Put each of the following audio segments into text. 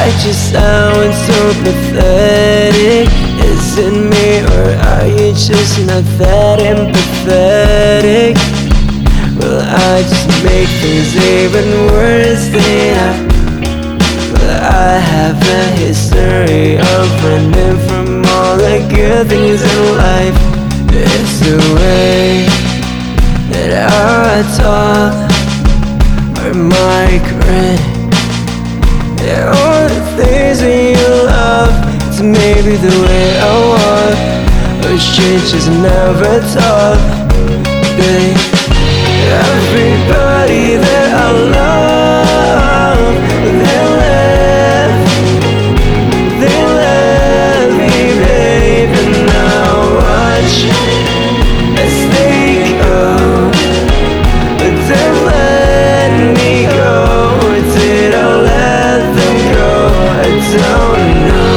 I just sound so pathetic. Is it me, or are you just not that empathetic? Well, I just make things even worse than I have a history of running from all the good things in life. It's the way that I talk, or my grin, yeah, all the things that you love. It's maybe the way I walk, or strangers never talk, babe. Everybody that I love, they left me, babe. And now watch as they go, but they let me go. Did I let them go? I don't know.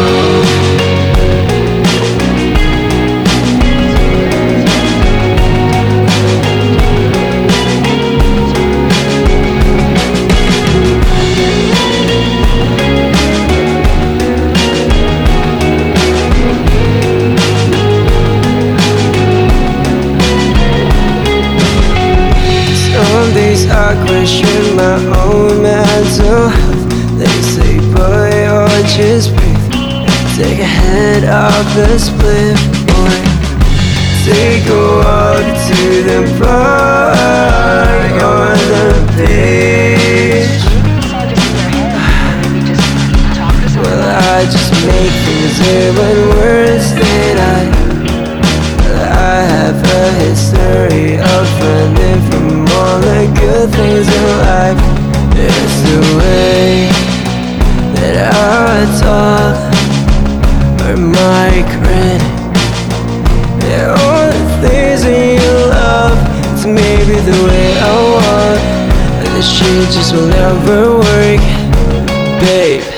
Days I question my own mental health. They say, boy, or just breathe. Take a head off the split, boy. Take a walk to the park or the beach. Well, I just make things even worse than I have a history of running from all the good things in life. It's the way that I talk, or my grin, yeah, all the things that you love. It's maybe the way I walk, and the shit just will never work, babe.